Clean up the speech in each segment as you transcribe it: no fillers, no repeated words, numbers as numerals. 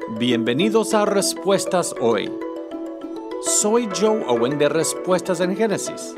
Bienvenidos a Respuestas Hoy. Soy Joe Owen de Respuestas en Génesis.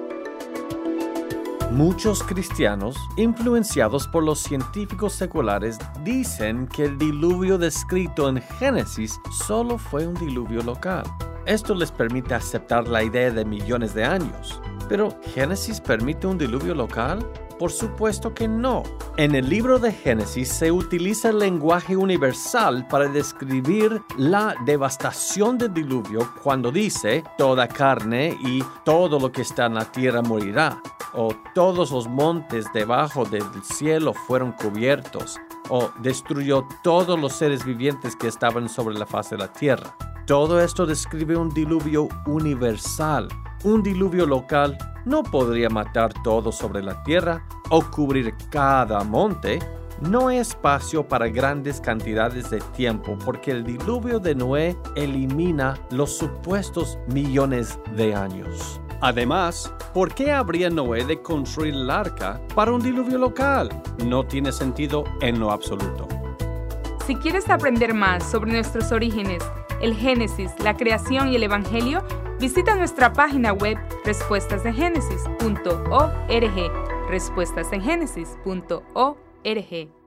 Muchos cristianos, influenciados por los científicos seculares, dicen que el diluvio descrito en Génesis solo fue un diluvio local. Esto les permite aceptar la idea de millones de años. ¿Pero Génesis permite un diluvio local? Por supuesto que no. En el libro de Génesis se utiliza el lenguaje universal para describir la devastación del diluvio cuando dice toda carne y todo lo que está en la tierra morirá, o todos los montes debajo del cielo fueron cubiertos, o destruyó todos los seres vivientes que estaban sobre la faz de la tierra. Todo esto describe un diluvio universal. Un diluvio local no podría matar todo sobre la tierra o cubrir cada monte. No hay espacio para grandes cantidades de tiempo porque el diluvio de Noé elimina los supuestos millones de años. Además, ¿por qué habría Noé de construir el arca para un diluvio local? No tiene sentido en lo absoluto. Si quieres aprender más sobre nuestros orígenes, el Génesis, la creación y el Evangelio, visita nuestra página web respuestasengénesis.org. respuestasengénesis.org